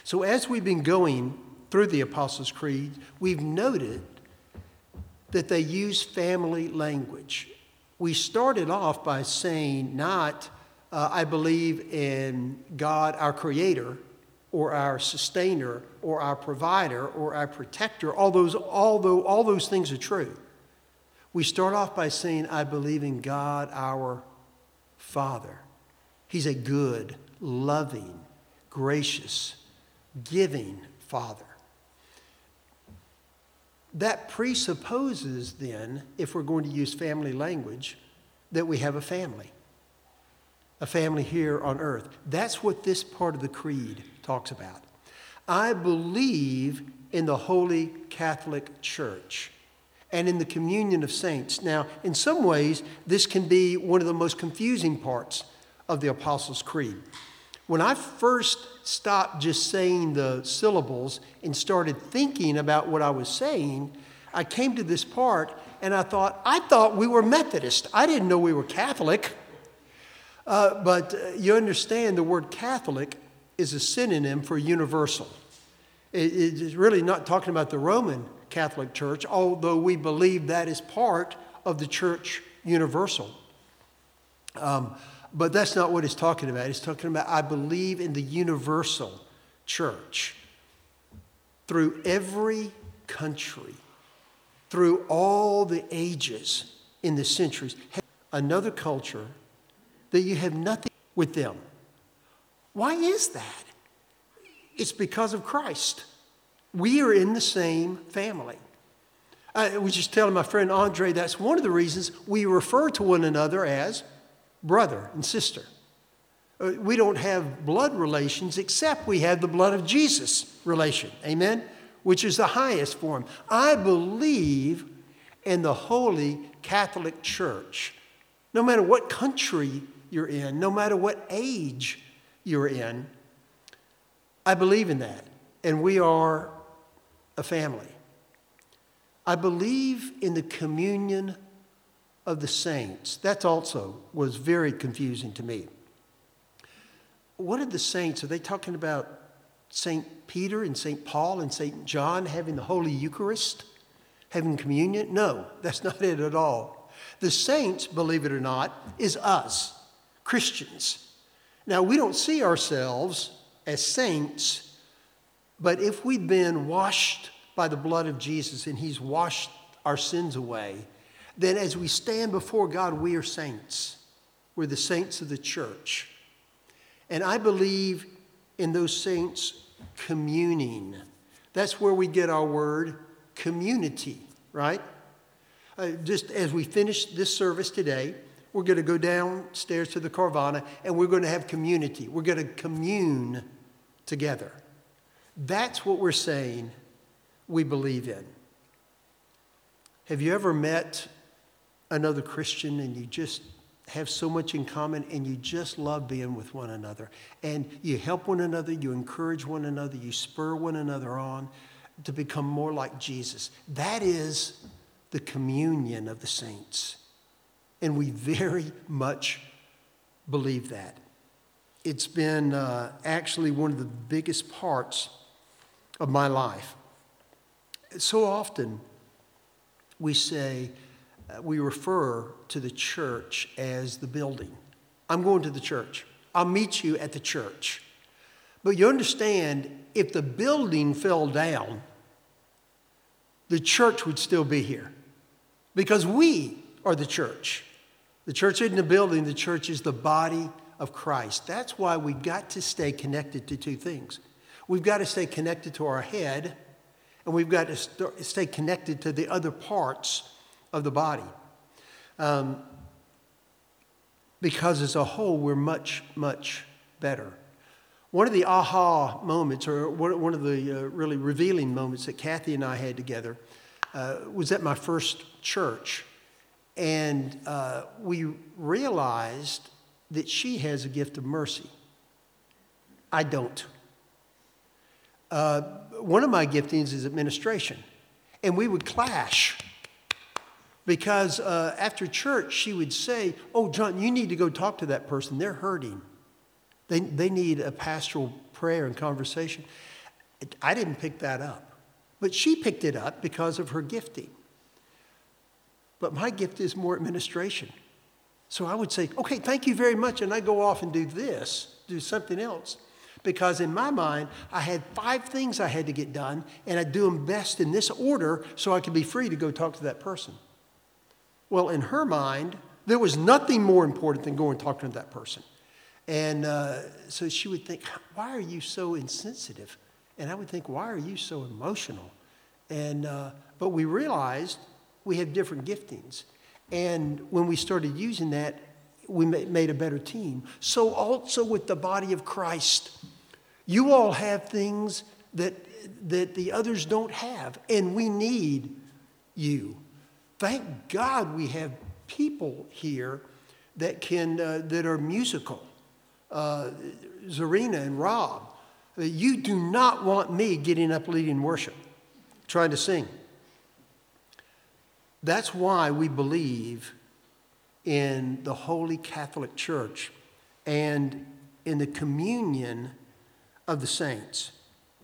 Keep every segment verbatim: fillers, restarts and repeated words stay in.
So as we've been going through the Apostles' Creed, we've noted that they use family language. We started off by saying not, uh, I believe in God, our Creator, or our Sustainer, or our Provider, or our Protector, all those, although all those things are true. We start off by saying, I believe in God, our Father. He's a good, loving, gracious, giving Father. That presupposes then, if we're going to use family language, that we have a family. A family here on earth. That's what this part of the creed talks about. I believe in the Holy Catholic Church and in the communion of saints. Now, in some ways, this can be one of the most confusing parts of the Apostles' Creed. When I first stopped just saying the syllables and started thinking about what I was saying, I came to this part and I thought, I thought we were Methodist. I didn't know we were Catholic. Uh, but uh, you understand the word Catholic is a synonym for universal. It, it's really not talking about the Roman Catholic Church, although we believe that is part of the church universal. Um, but that's not what it's talking about. It's talking about, I believe in the universal church through every country, through all the ages in the centuries. Another culture that you have nothing with them. Why is that? It's because of Christ. We are in the same family. I was just telling my friend Andre, that's one of the reasons we refer to one another as brother and sister. We don't have blood relations except we have the blood of Jesus relation, amen? Which is the highest form. I believe in the Holy Catholic Church. No matter what country you're in, no matter what age you're in, I believe in that. And we are a family. I believe in the communion of the saints. That also was very confusing to me. What are the saints? Are they talking about Saint Peter and Saint Paul and Saint John having the Holy Eucharist, having communion? No, that's not it at all. The saints, believe it or not, is us, Christians. Now, we don't see ourselves as saints, but if we've been washed by the blood of Jesus and he's washed our sins away, then as we stand before God, we are saints. We're the saints of the church. And I believe in those saints communing. That's where we get our word community, right? Uh, just as we finish this service today, we're going to go downstairs to the Carvana and we're going to have community. We're going to commune together. That's what we're saying we believe in. Have you ever met another Christian and you just have so much in common and you just love being with one another? And you help one another, you encourage one another, you spur one another on to become more like Jesus. That is the communion of the saints. And we very much believe that. It's been uh, actually one of the biggest parts of my life. So often we say, uh, we refer to the church as the building. I'm going to the church. I'll meet you at the church. But you understand, if the building fell down, the church would still be here. Because we are the church. The church isn't a building, the church is the body of Christ. That's why we've got to stay connected to two things. We've got to stay connected to our head, and we've got to st- stay connected to the other parts of the body. Um, because as a whole, we're much, much better. One of the aha moments, or one of the uh, really revealing moments that Kathy and I had together uh, was at my first church. And uh, we realized that she has a gift of mercy. I don't. Uh, one of my giftings is administration. And we would clash. Because uh, after church, she would say, oh, John, you need to go talk to that person. They're hurting. They, they need a pastoral prayer and conversation. I didn't pick that up, but she picked it up because of her gifting. But my gift is more administration. So I would say, okay, thank you very much, and I go off and do this, do something else. Because in my mind, I had five things I had to get done, and I'd do them best in this order so I could be free to go talk to that person. Well, in her mind, there was nothing more important than going and talking to that person. And uh, so she would think, why are you so insensitive? And I would think, why are you so emotional? And uh, but we realized we have different giftings. And when we started using that, we made a better team. So also with the body of Christ, you all have things that, that the others don't have, and we need you. Thank God we have people here that can uh, that are musical. Uh, Zarina and Rob, you do not want me getting up leading worship, trying to sing. That's why we believe in the Holy Catholic Church and in the communion of the saints.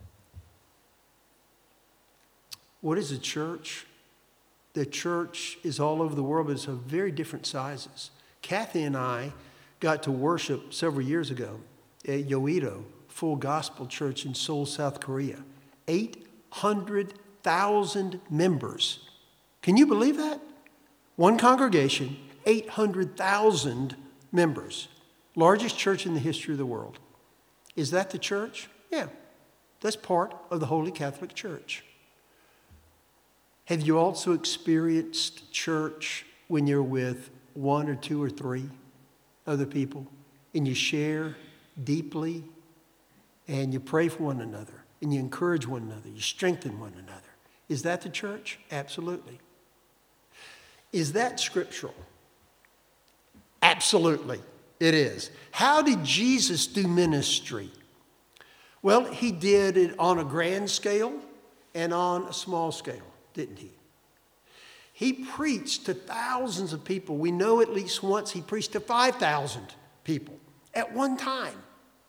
What is a church? The church is all over the world, but it's of very different sizes. Kathy and I got to worship several years ago at Yoido Full Gospel Church in Seoul, South Korea. eight hundred thousand members. Can you believe that? One congregation, eight hundred thousand members. Largest church in the history of the world. Is that the church? Yeah, that's part of the Holy Catholic Church. Have you also experienced church when you're with one or two or three other people and you share deeply and you pray for one another and you encourage one another, you strengthen one another? Is that the church? Absolutely. Is that scriptural? Absolutely, it is. How did Jesus do ministry? Well, he did it on a grand scale and on a small scale, didn't he? He preached to thousands of people. We know at least once he preached to five thousand people at one time.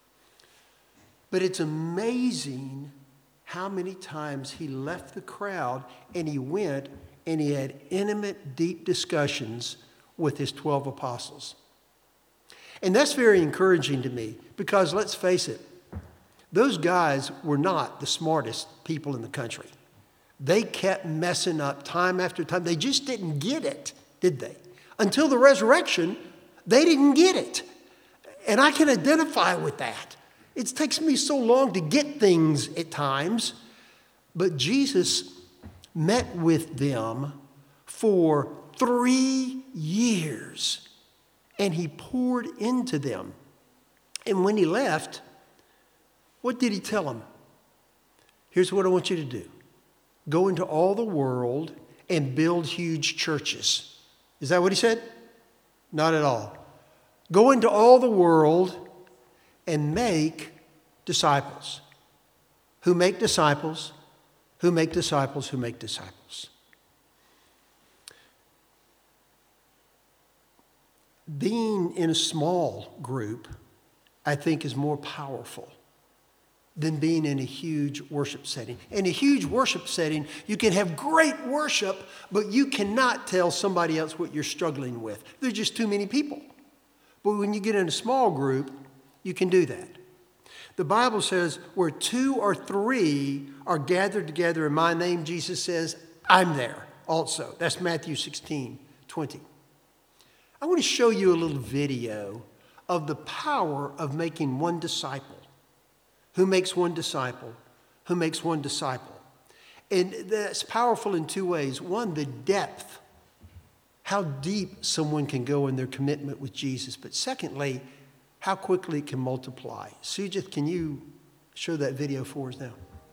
But it's amazing how many times he left the crowd and he went and he had intimate, deep discussions with his twelve apostles. And that's very encouraging to me because let's face it, those guys were not the smartest people in the country. They kept messing up time after time. They just didn't get it, did they? Until the resurrection, they didn't get it. And I can identify with that. It takes me so long to get things at times, but Jesus met with them for three years, and he poured into them. And when he left, what did he tell them? Here's what I want you to do. Go into all the world and build huge churches. Is that what he said? Not at all. Go into all the world and make disciples. Who make disciples, who make disciples, who make disciples. Being in a small group, I think, is more powerful than being in a huge worship setting. In a huge worship setting, you can have great worship, but you cannot tell somebody else what you're struggling with. There's just too many people. But when you get in a small group, you can do that. The Bible says, where two or three are gathered together in my name, Jesus says, I'm there also. That's Matthew sixteen twenty. I want to show you a little video of the power of making one disciple. Who makes one disciple? Who makes one disciple? And that's powerful in two ways. One, the depth, how deep someone can go in their commitment with Jesus. But secondly, how quickly it can multiply. Sujith, can you show that video for us now?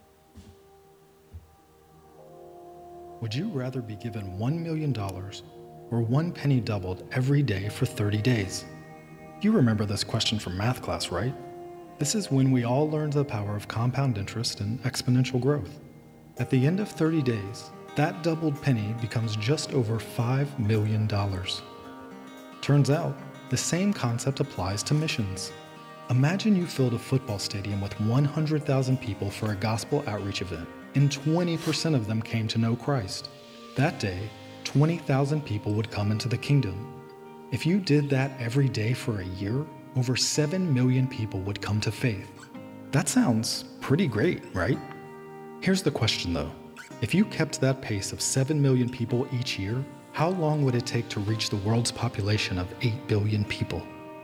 Would you rather be given one million dollars or one penny doubled every day for thirty days? You remember this question from math class, right? This is when we all learned the power of compound interest and exponential growth. At the end of thirty days, that doubled penny becomes just over five million dollars. Turns out, the same concept applies to missions. Imagine you filled a football stadium with one hundred thousand people for a gospel outreach event, and twenty percent of them came to know Christ. That day, twenty thousand people would come into the kingdom. If you did that every day for a year, over seven million people would come to faith. That sounds pretty great, right? Here's the question though. If you kept that pace of seven million people each year, how long would it take to reach the world's population of eight billion people?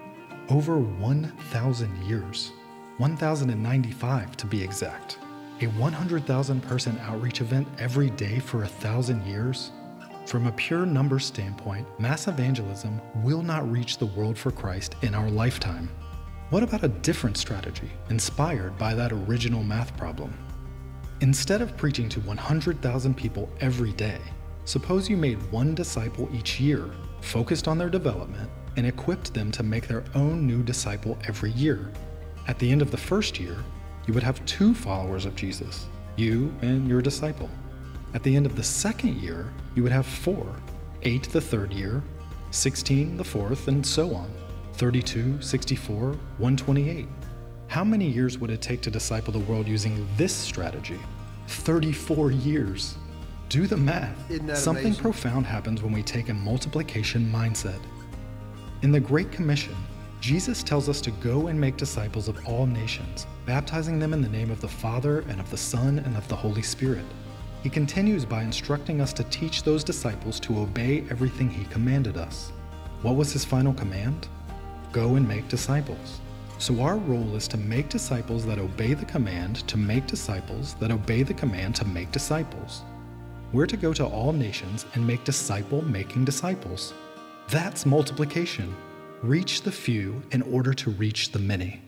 Over one thousand years. one thousand ninety-five to be exact. A one hundred thousand person outreach event every day for a thousand years? From a pure numbers standpoint, mass evangelism will not reach the world for Christ in our lifetime. What about a different strategy inspired by that original math problem? Instead of preaching to one hundred thousand people every day, suppose you made one disciple each year, focused on their development, and equipped them to make their own new disciple every year. At the end of the first year, you would have two followers of Jesus, you and your disciple. At the end of the second year, you would have four, eight the third year, sixteen the fourth, and so on, thirty-two, sixty-four, one hundred twenty-eight. How many years would it take to disciple the world using this strategy? thirty-four years. Do the math. Isn't that Something amazing? profound happens when we take a multiplication mindset. In the Great Commission, Jesus tells us to go and make disciples of all nations, baptizing them in the name of the Father and of the Son and of the Holy Spirit. He continues by instructing us to teach those disciples to obey everything he commanded us. What was his final command? Go and make disciples. So our role is to make disciples that obey the command to make disciples that obey the command to make disciples. We're to go to all nations and make disciple-making disciples. That's multiplication. Reach the few in order to reach the many.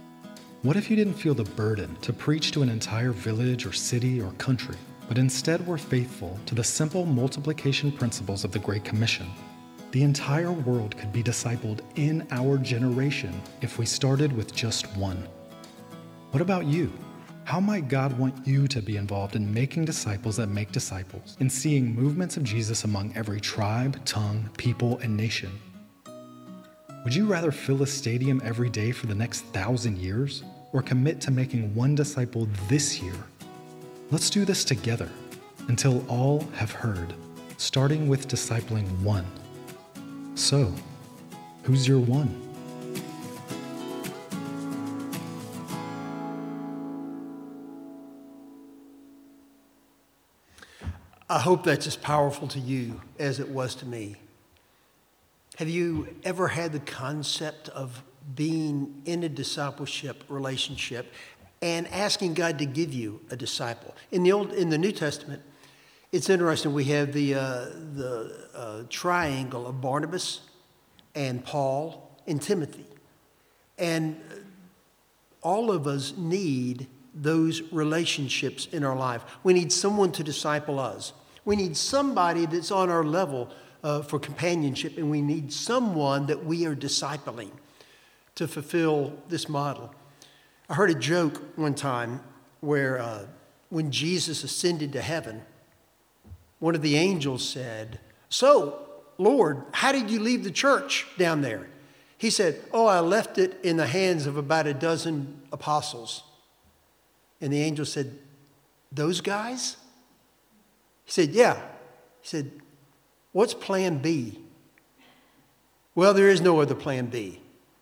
What if you didn't feel the burden to preach to an entire village or city or country, but instead were faithful to the simple multiplication principles of the Great Commission? The entire world could be discipled in our generation if we started with just one. What about you? How might God want you to be involved in making disciples that make disciples, in seeing movements of Jesus among every tribe, tongue, people, and nation? Would you rather fill a stadium every day for the next thousand years, or commit to making one disciple this year? Let's do this together until all have heard, starting with discipling one. So, who's your one? I hope that's as powerful to you as it was to me. Have you ever had the concept of being in a discipleship relationship and asking God to give you a disciple? In the old, in the New Testament, it's interesting. We have the uh, the uh, triangle of Barnabas and Paul and Timothy, and all of us need those relationships in our life. We need someone to disciple us. We need somebody that's on our level uh, for companionship, and we need someone that we are discipling to fulfill this model. I heard a joke one time where uh, when Jesus ascended to heaven, one of the angels said, "So, Lord, how did you leave the church down there?" He said, "Oh, I left it in the hands of about a dozen apostles." And the angel said, "Those guys?" He said, "Yeah." He said, "What's plan B?" Well, there is no other plan B.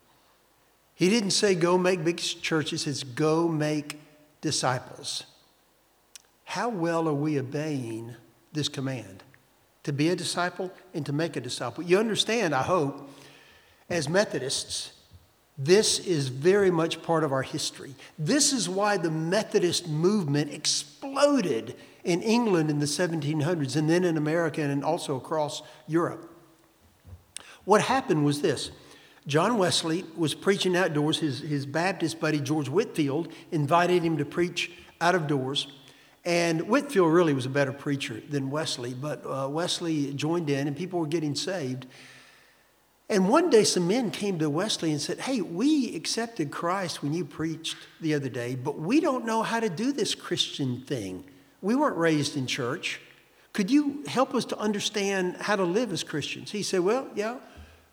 He didn't say go make big churches. He says go make disciples. How well are we obeying this command? To be a disciple and to make a disciple. You understand, I hope, as Methodists, this is very much part of our history. This is why the Methodist movement exploded in England in the seventeen hundreds and then in America and also across Europe. What happened was this. John Wesley was preaching outdoors. His, his Baptist buddy, George Whitefield, invited him to preach out of doors. And Whitefield really was a better preacher than Wesley, but uh, Wesley joined in and people were getting saved. And one day some men came to Wesley and said, "Hey, we accepted Christ when you preached the other day, but we don't know how to do this Christian thing. We weren't raised in church. Could you help us to understand how to live as Christians?" He said, "Well, yeah,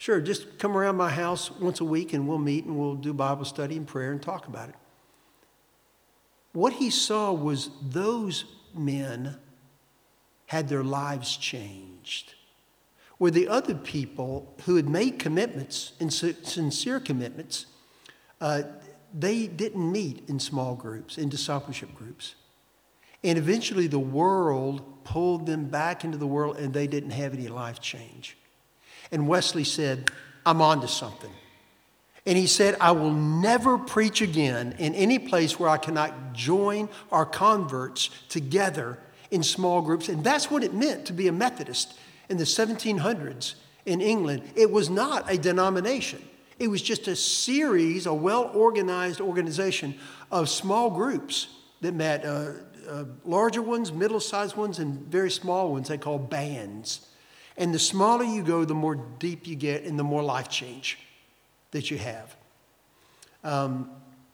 Sure, just come around my house once a week and we'll meet and we'll do Bible study and prayer and talk about it. What he saw was those men had their lives changed. Where the other people who had made commitments, and sincere commitments, uh, they didn't meet in small groups, in discipleship groups. And eventually the world pulled them back into the world and they didn't have any life change. And Wesley said, I'm on to something. And he said, I will never preach again in any place where I cannot join our converts together in small groups. And that's what it meant to be a Methodist in the seventeen hundreds in England. It was not a denomination. It was just a series, a well-organized organization of small groups that met, uh, uh, larger ones, middle-sized ones, and very small ones they call bands. And the smaller you go, the more deep you get and the more life change that you have. Um,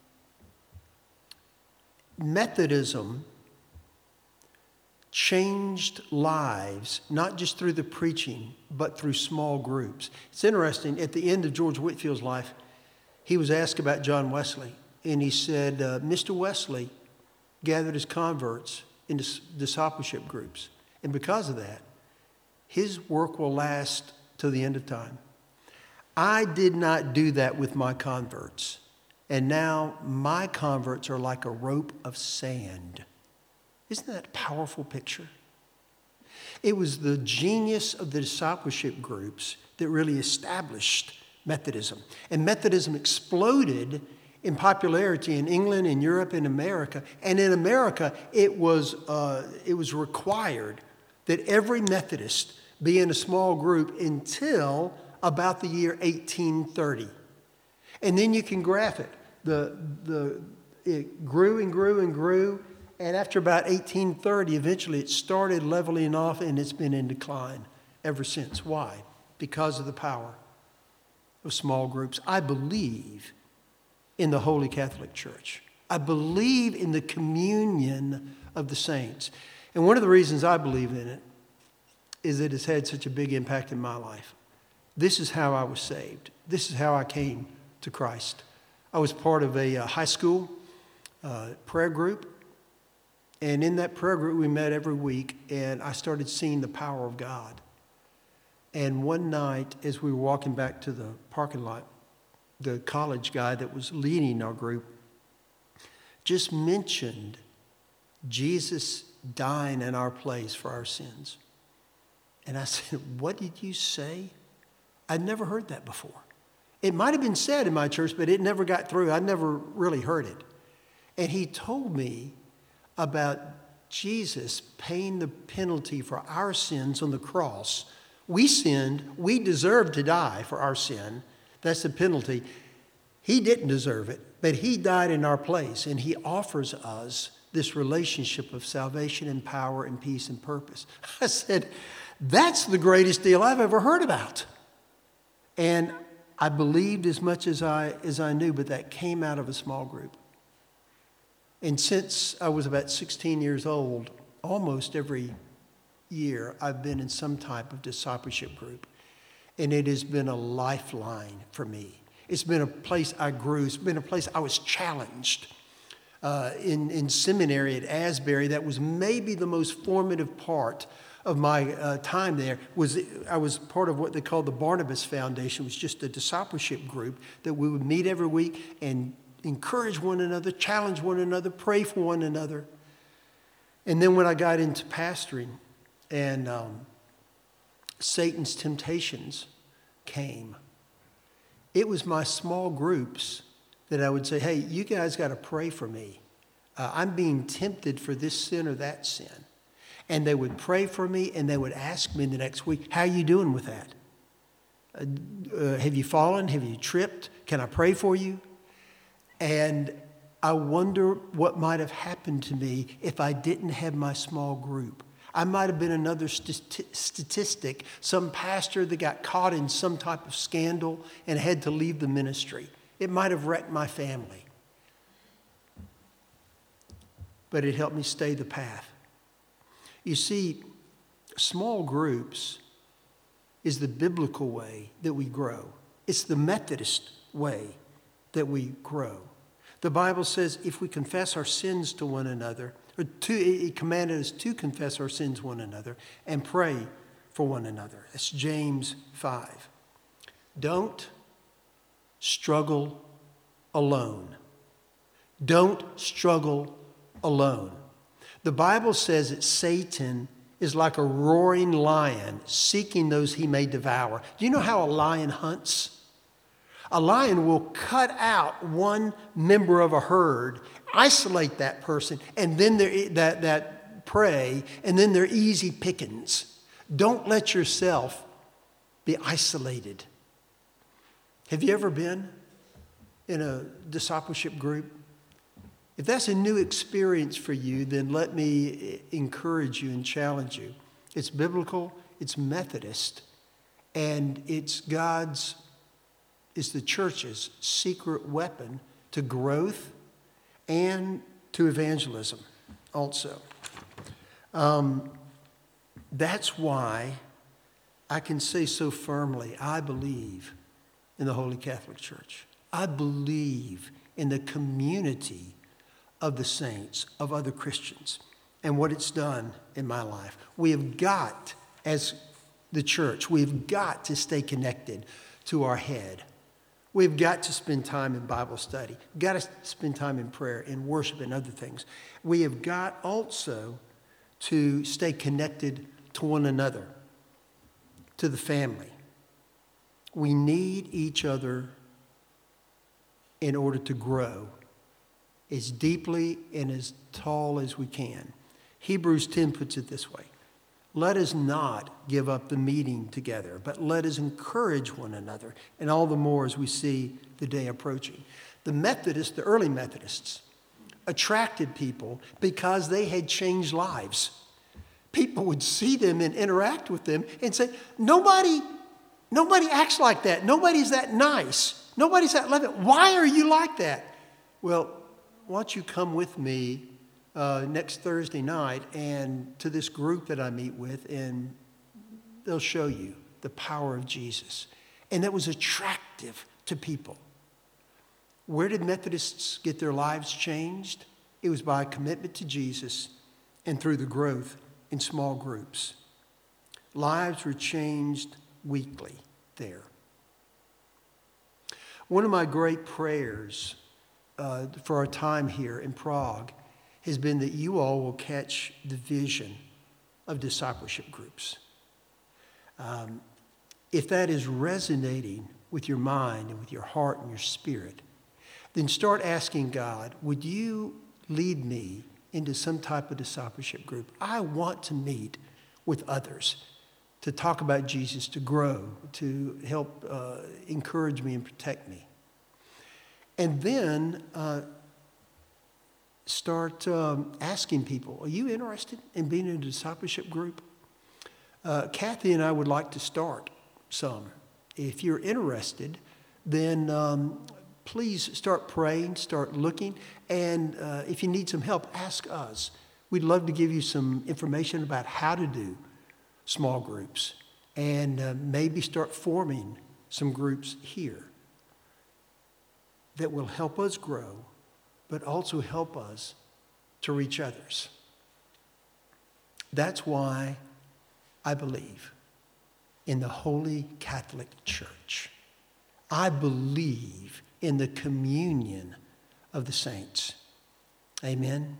Methodism changed lives, not just through the preaching, but through small groups. It's interesting, at the end of George Whitefield's life, he was asked about John Wesley, and he said, uh, Mister Wesley gathered his converts into discipleship groups, and because of that, his work will last till the end of time. I did not do that with my converts, and now my converts are like a rope of sand. Isn't that a powerful picture? It was the genius of the discipleship groups that really established Methodism. And Methodism exploded in popularity in England, in Europe, in America. And in America, it was, uh, it was required that every Methodist be in a small group until about the year eighteen thirty. And then you can graph it. The, the, it grew and grew and grew. And after about eighteen thirty, eventually it started leveling off and it's been in decline ever since. Why? Because of the power of small groups. I believe in the Holy Catholic Church. I believe in the communion of the saints. And one of the reasons I believe in it is that it's had such a big impact in my life. This is how I was saved. This is how I came to Christ. I was part of a uh, high school uh, prayer group. And in that prayer group, we met every week, and I started seeing the power of God. And one night, as we were walking back to the parking lot, the college guy that was leading our group just mentioned Jesus dying in our place for our sins. And I said, what did you say? I'd never heard that before. It might have been said in my church, but it never got through. I never really heard it. And he told me about Jesus paying the penalty for our sins on the cross. We sinned. We deserved to die for our sin. That's the penalty. He didn't deserve it, but he died in our place, and he offers us this relationship of salvation and power and peace and purpose. I said, that's the greatest deal I've ever heard about. And I believed as much as I, as I knew, but that came out of a small group. And since I was about sixteen years old, almost every year, I've been in some type of discipleship group. And it has been a lifeline for me. It's been a place I grew. It's been a place I was challenged. Uh, in, in seminary at Asbury, that was maybe the most formative part of my uh, time there. Was I was part of what they called the Barnabas Foundation. It was just a discipleship group that we would meet every week and encourage one another, challenge one another, pray for one another. And then when I got into pastoring and um, Satan's temptations came, it was my small groups that I would say, hey, you guys got to pray for me. Uh, I'm being tempted for this sin or that sin. And they would pray for me, and they would ask me the next week, how are you doing with that? Uh, uh, have you fallen? Have you tripped? Can I pray for you? And I wonder what might have happened to me if I didn't have my small group. I might have been another st- statistic, some pastor that got caught in some type of scandal and had to leave the ministry. It might have wrecked my family. But it helped me stay the path. You see, small groups is the biblical way that we grow. It's the Methodist way that we grow. The Bible says if we confess our sins to one another, or to, it commanded us to confess our sins to one another and pray for one another. That's James five. Don't struggle alone. Don't struggle alone. The Bible says that Satan is like a roaring lion seeking those he may devour. Do you know how a lion hunts? A lion will cut out one member of a herd, isolate that person, and then they're, that, that prey, and then they're easy pickings. Don't let yourself be isolated. Have you ever been in a discipleship group? If that's a new experience for you, then let me encourage you and challenge you. It's biblical, it's Methodist, and it's God's, it's the church's secret weapon to growth and to evangelism also. Um, that's why I can say so firmly, I believe in the Holy Catholic Church. I believe in the community of the saints, of other Christians, and what it's done in my life. We have got, as the church, we've got to stay connected to our head. We've got to spend time in Bible study. We've got to spend time in prayer, in worship, and other things. We have got also to stay connected to one another, to the family. We need each other in order to grow as deeply and as tall as we can. Hebrews ten puts it this way. Let us not give up the meeting together, but let us encourage one another, and all the more as we see the day approaching. The Methodists, the early Methodists, attracted people because they had changed lives. People would see them and interact with them and say, nobody, nobody acts like that. Nobody's that nice. Nobody's that loving. Why are you like that? Well, why don't you come with me uh, next Thursday night and to this group that I meet with, and they'll show you the power of Jesus. And that was attractive to people. Where did Methodists get their lives changed? It was by a commitment to Jesus and through the growth in small groups. Lives were changed weekly there. One of my great prayers uh, for our time here in Prague has been that you all will catch the vision of discipleship groups. Um, if that is resonating with your mind and with your heart and your spirit, then start asking God, would you lead me into some type of discipleship group? I want to meet with others to talk about Jesus, to grow, to help uh, encourage me and protect me. And then uh, start um, asking people, are you interested in being in a discipleship group? Uh, Kathy and I would like to start some. If you're interested, then um, please start praying, start looking, and uh, if you need some help, ask us. We'd love to give you some information about how to do small groups and uh, maybe start forming some groups here that will help us grow, but also help us to reach others. That's why I believe in the Holy Catholic Church. I believe in the communion of the saints. Amen.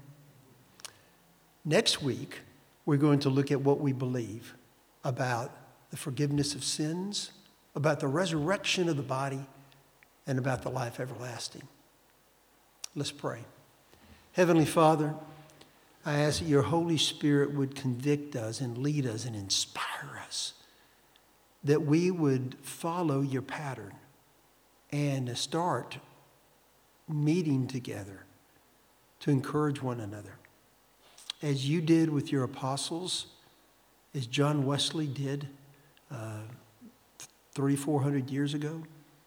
Next week, we're going to look at what we believe about the forgiveness of sins, about the resurrection of the body, and about the life everlasting. Let's pray. Heavenly Father, I ask that your Holy Spirit would convict us and lead us and inspire us, that we would follow your pattern and start meeting together to encourage one another. As you did with your apostles, as John Wesley did uh, three, four hundred years ago,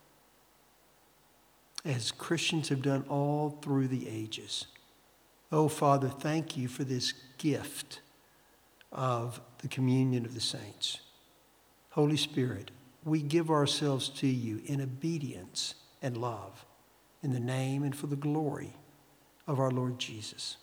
as Christians have done all through the ages. Oh, Father, thank you for this gift of the communion of the saints. Holy Spirit, we give ourselves to you in obedience and love, in the name and for the glory of our Lord Jesus.